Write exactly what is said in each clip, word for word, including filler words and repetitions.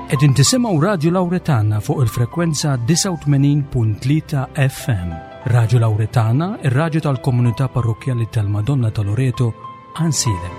Qed intisimgħu Radio Lawretana fuq il-frekwenza tisa u tmenin punt tlieta F M. Radio Lawretana, ir-radju tal-Komunità Parrokjali tal-Madonna ta' Loreto, Ansile.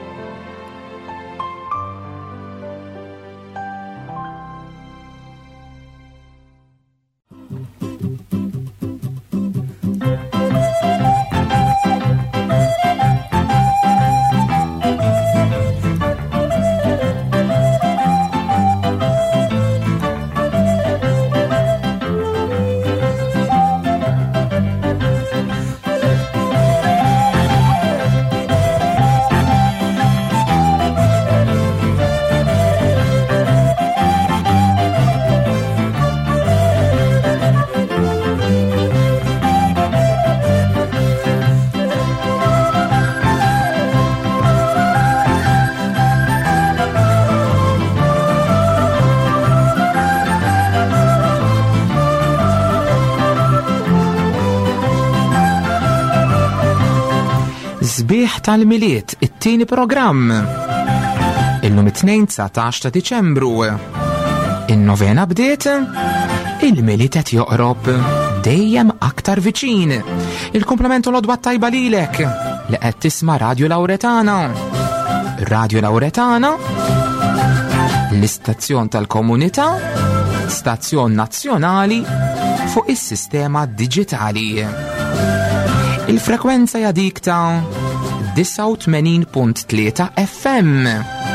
Sbieħ tal-Miliet, it-tieni programm. Illum it-tnejn tsatax ta' Diċembru. In-novena bdiet, il-Miliet qed joqrob dejjem aktar viċin. Il-komplement u l-odwa tajba lilek li qed tisma' Radio Lawretana. Radio Lawretana, l-istazzjon tal-komunità, stazzjon nazzjonali fuq is-sistema diġitali. Il-frekwenza hija dik ta' tisa u tmenin punt tlieta F M.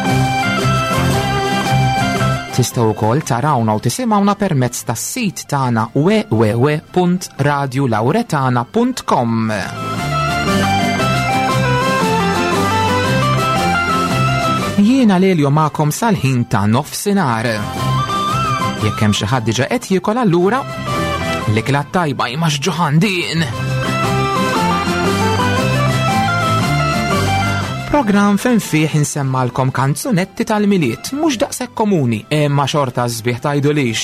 Tistgħu wkoll tarawna u tisimgħuna permezz tas-sit tagħna w w w punt radio lawretana punt com. Jiena Lelio magħkom sal-ħin ta' nofsinhar. Jekk hemm xi ħadd diġà qed jiekol allura l-ikla tajba jimax ġuħandin. Program fejn fih insemmalkom kanzunetti tal-Miliet, mhux daqshekk komuni, imma xorta sbieħ tgħidulix.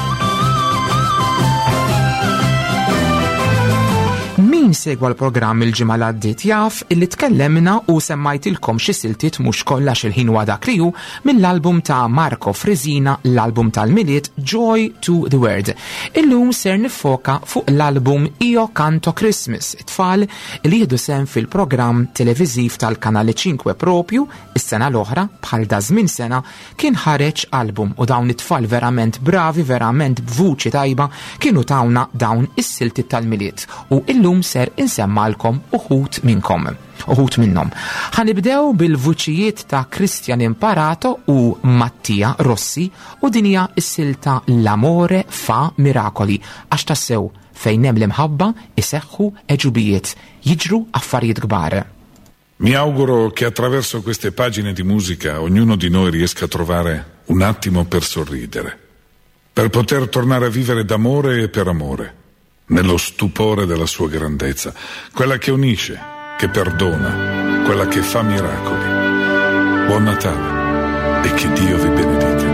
Min segwa l-programm il-ġimgħa l-għaddiet jaf illi tkellemna u semmajtilkom xi siltiet mhux kollha xil-ħin wada kriju mill-album ta' Marco Frizina, l-album tal-Miliet Joy to the World. Illum ser nifoka fuq l-album Io Canto Christmas, it-tfal li jieħdu sehem fil-programm televiżiv tal-Kanali ċinkwe propju is-sena l-oħra bħal da żmien sena kien ħareġ album u dawn it-tfal verament bravi, verament b'vuċi tajba kienu tawna dawn is-siltiet tal-Miliet u illum ser insemmalkom uħut minnkom, uħut minnom. Ħanibdew bil-vuċijiet ta' Christian Imparato u Mattia Rossi u dinja is-silta L'amore fa miracoli, għax tassew fejn hemm l-imħabba iseħħu eġubijiet, jiġru affarijiet kbar. Mi auguro che attraverso queste pagine di musica ognuno di noi riesca a trovare un attimo per sorridere, per poter tornare a vivere d'amore e per amore, nello stupore della sua grandezza, quella che unisce, che perdona, quella che fa miracoli. Buon Natale e che Dio vi benedica.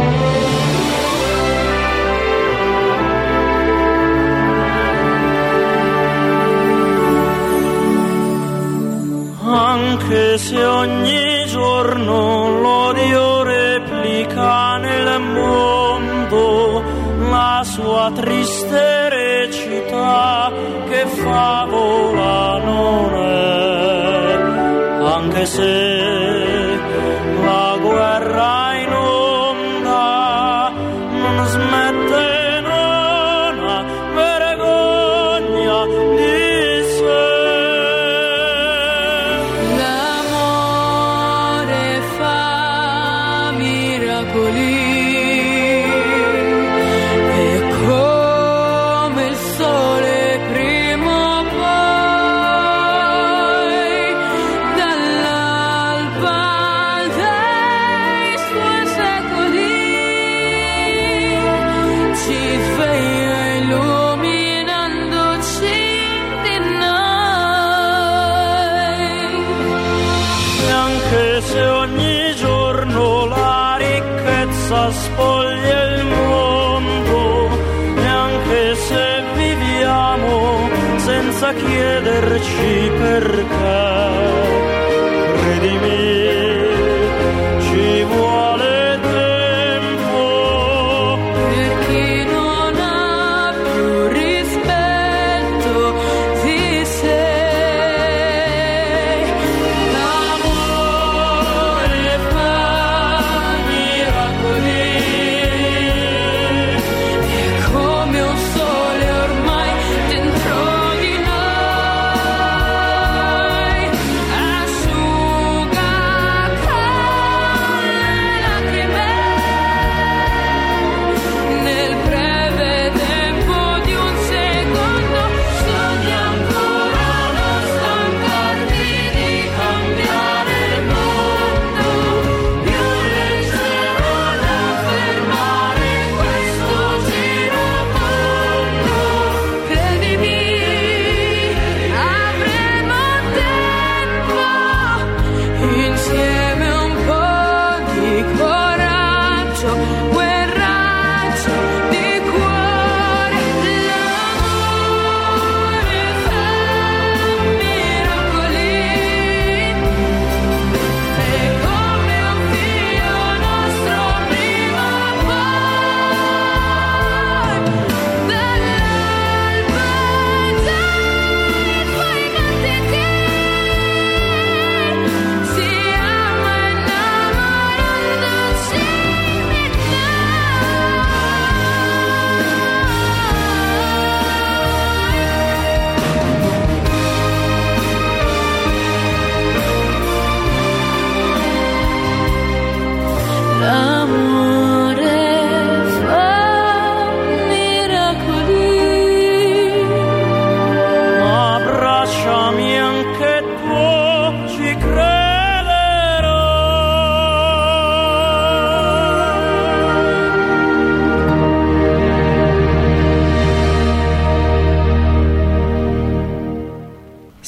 Anche se ogni giorno l'odio replica nel mondo la sua triste recita, che favola non è, anche se la guerra in onda non smette, non ha vergogna di sé. L'amore fa miracoli. Spoglia il mondo, neanche se viviamo senza chiederci perché. Credimi, ci vuole tempo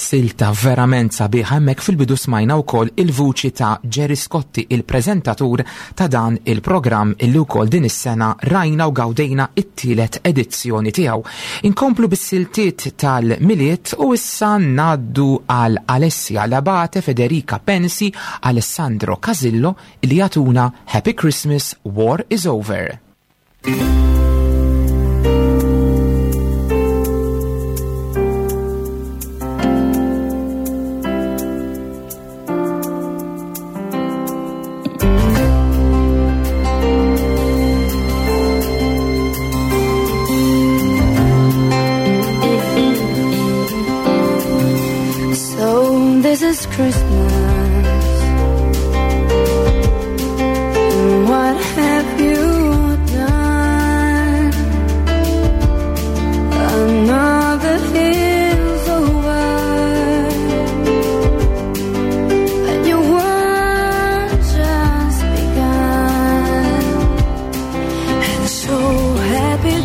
silta verament sabiħa hemmhekk fil-bidu smajna wkoll il-vuċi ta' Jerry Scotti, il-preżentatur ta' dan il-programm illi wkoll din is-sena rajna u gawdejna it-tielet edizzjoni tiegħu. Inkomplu bis-siltiet tal-miliet u issa ngħaddu għal Alessia Labate, Federica Pensi, Alessandro Casillo li jagħtuna Happy Christmas, War is Over. This is Christmas. What have you done? Another year's over, and your world just begun. And so happy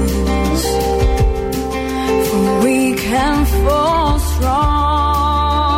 Christmas, for we can fall strong.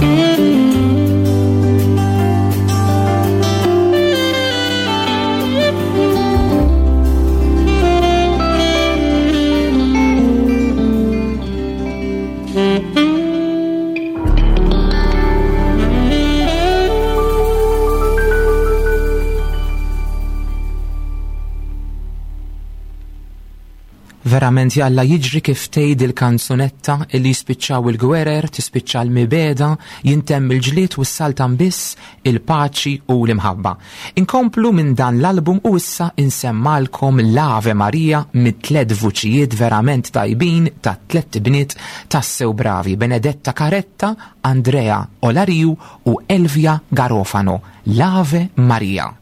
Verament jalla jiġri kif tgħid il-kanzunetta illi jispiċċaw il-gwerer, tispiċċa l-mibeda, jintemm il-ġlied u s-saltan biss il-paċi u l-imħabba. Inkomplu minn dan l-album u issa insemmalkom l-Ave Marija mit-tlet vuċijiet verament tajbin ta' tlet bniet tassew bravi: Benedetta Caretta, Andrea Olariu u Elvia Garofano. L-Ave Marija.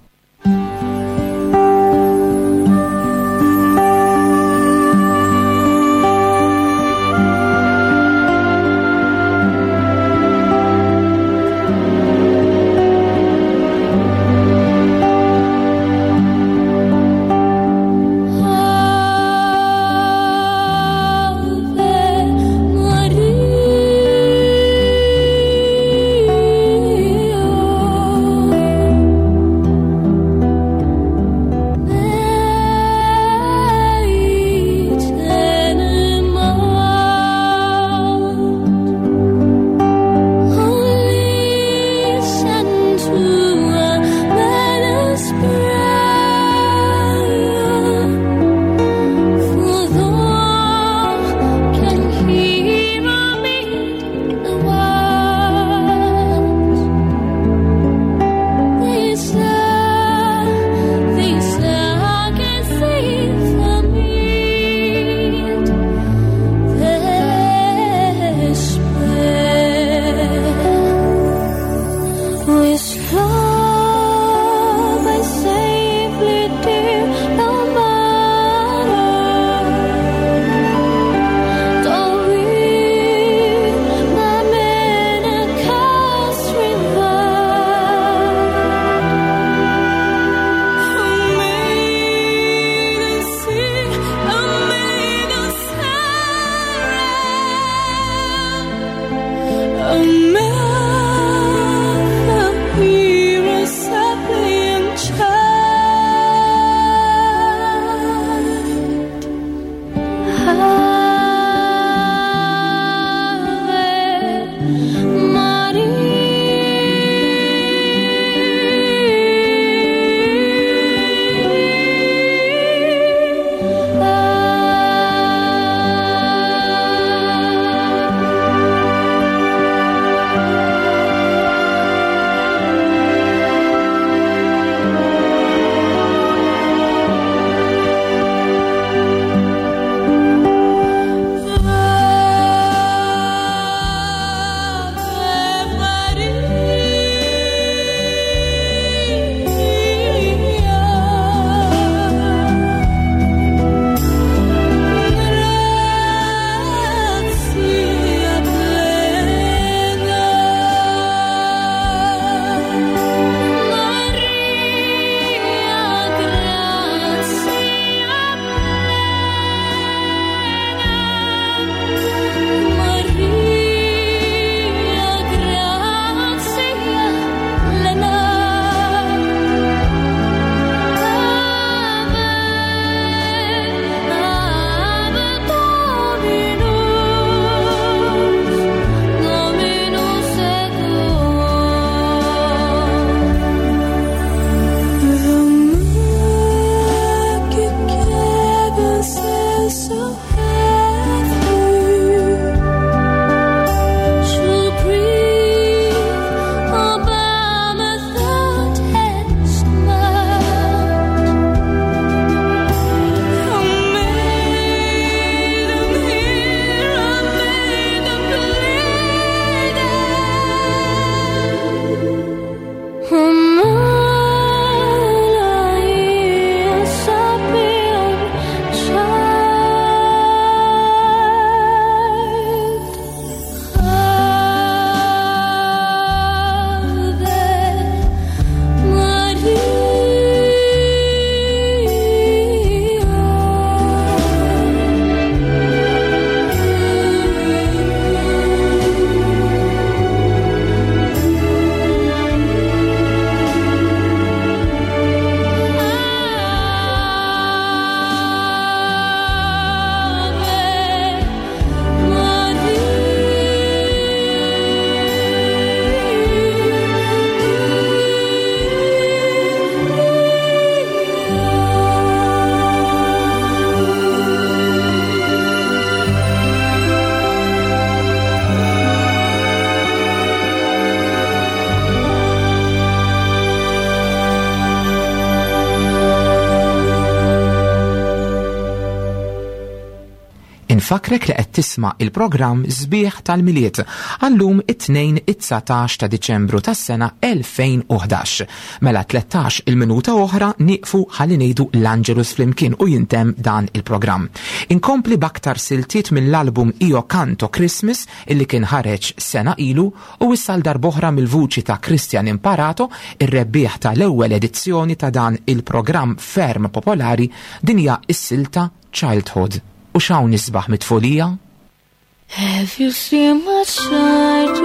Infakrek li qed tisma' il-programm Sbieħ tal-Miliet għallum it-tnejn it-tsatax ta' Diċembru tas-sena elfejn u ħdax. Mela tlettax il-minuta oħra nieqfu ħalli ngħidu l-Angelus flimkien u jintem dan il-programm. Inkompli baktar siltiet mill-album Io Canto Christmas illi kien ħareġ sena ilu u issa l-darboħra mill-vuċi ta' Christian Imparato, ir-rebbieħ tal-ewwel edizzjoni ta' dan il-programm ferm popolari dinja is-silta Childhood. U xaw nisbaħ mitfulija? Have you seen my childhood?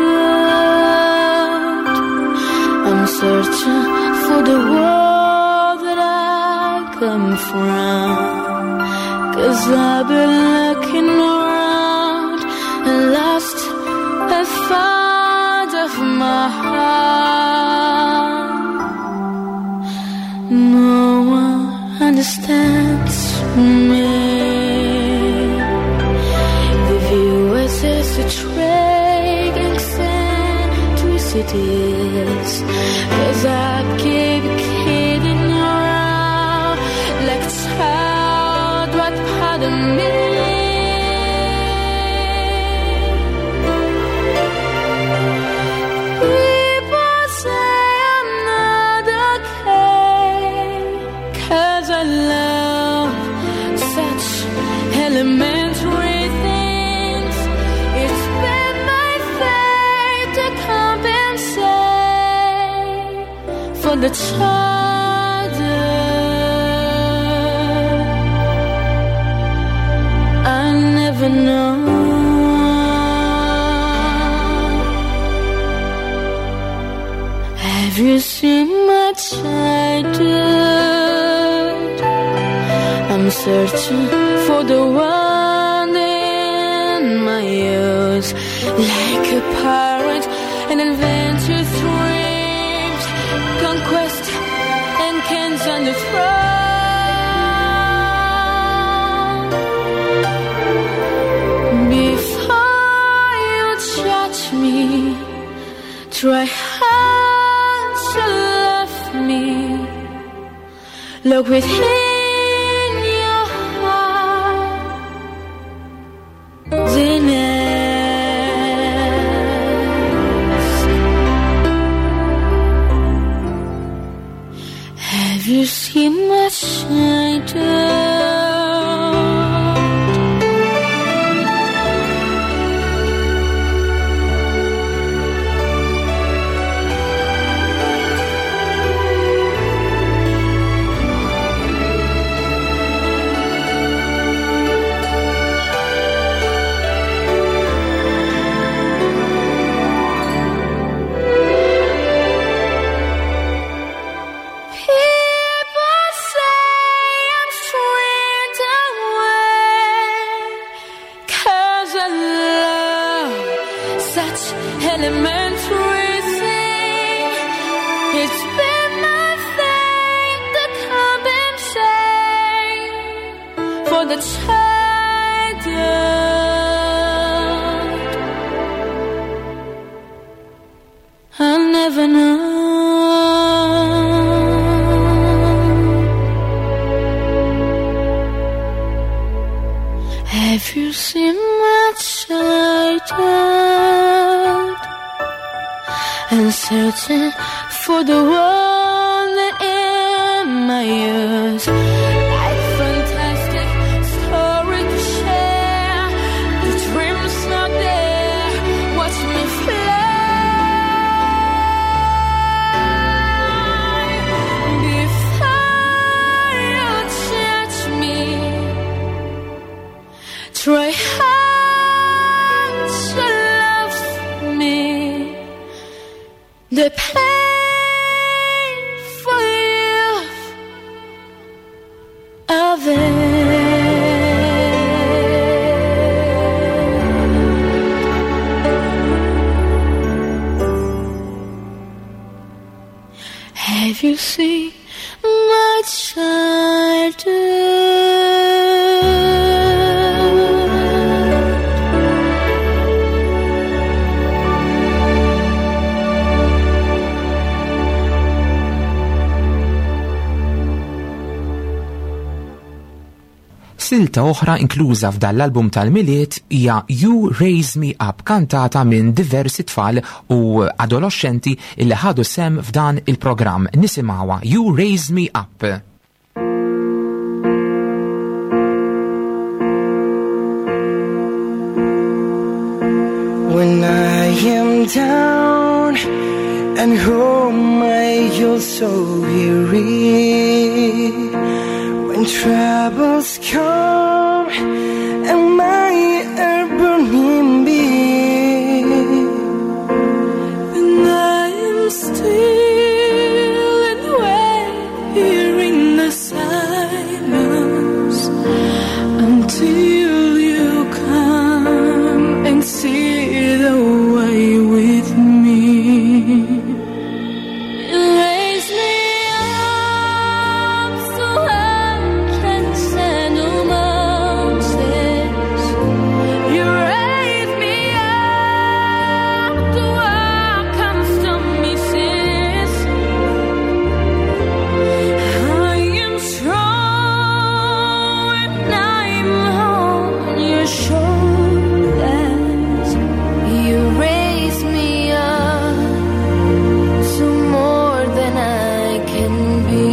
I'm searching for the world that I come from, 'cause I've been looking around and lost a part of my heart. No one understands me. The view is just a train eccentricities, 'cause I keep kidding around like a child, what part of me? Elementary things, it's been my fate to compensate for the childhood I never know. Have you seen my childhood? I'm searching for the one in my years, like a pirate, an adventure, dreams, conquest, and kings on the throne. Before you judge me, try hard to love me. Look within. Have you seen my childhood? Elementary thing, it's been my fate to compensate for the childhood I'll never know. Have you seen my childhood? And searching for the one in my years, like fantastic story to share. The dreams not there, watch me fly. Before you judge me, try hard to love me. The painful youth of it. Have you seen my childhood? Silta oħra inkluża f'dan l-album tal-miliet hija You Raise Me Up, kantata minn diversi tfal u adolescenti illi ħadu sem f'dan il-programm. Nisimgħuha You Raise Me Up. When I am down and oh my, you're so weary. When troubles come and my are burning me, and I am still and wait here in the silence until you come and see the way with me. You raise me up so I can stand on mountains. You raise me up to overcome stormy seas. I am strong and I'm on your shoulders. You raise me up to more than I can be.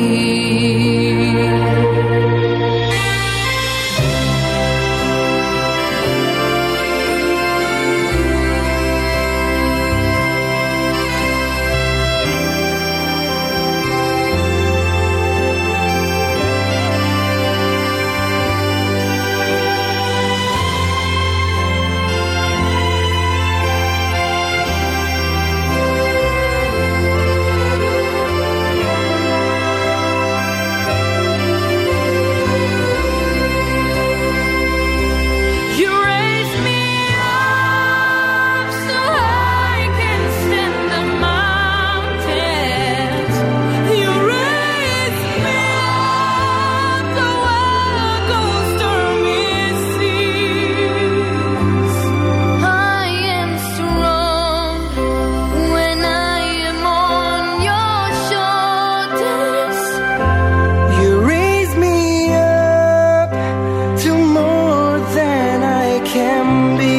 You raise me up so I can stand the mountains. You raise me up to walk on stormy seas. I am strong when I am on your shoulders. you raise me up to more than I can be.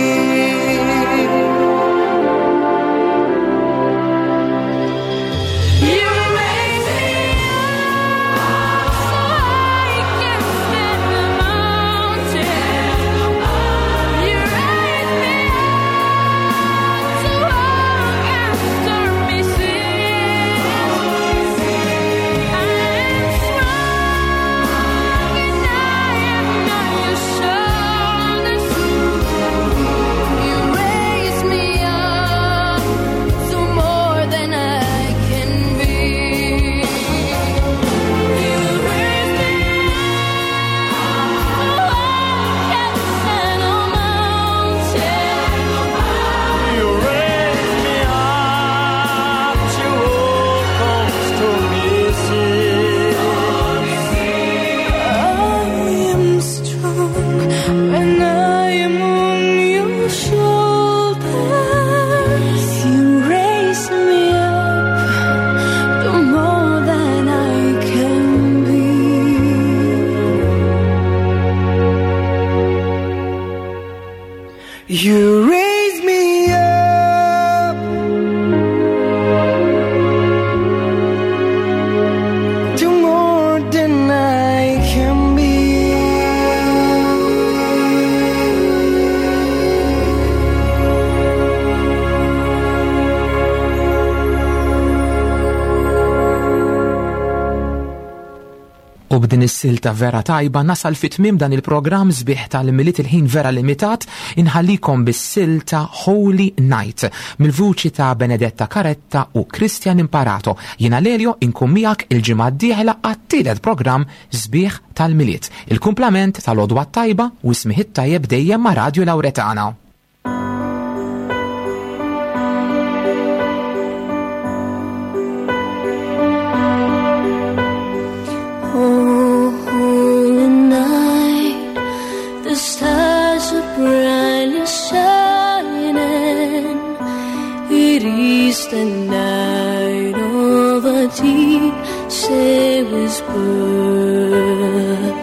You raise me up so I can stand the mountains. You raise me up to walk on stormy seas. I am strong and I am on your shoulders. You raise me up to more than I can be. You raise me up so I can stand on mountains. You raise me up to walk on stormy seas. I am strong when I am on your shoulders. You raise me up to more than I can be. You raise me up to more than I can be. U b'din is-silta vera tajba nasal fit-tmiem dan il-programm sbieħ tal-miliet il-ħin vera limitat, inħallikom bis-silta Holy Night mill-vuċi ta' Benedetta Caretta u Christian Imparato. Jiena Lelio inkun miegħek il-ġimgħa d-dieħla għat-tielet programm sbieħ tal-miliet. Il-kumplament tal-għodwa tajba u smieħ tajjeb dejjem ma' Radio Lauretana. Oh, holy night, the stars are brightly shining. It is the night of a deep sea whisper.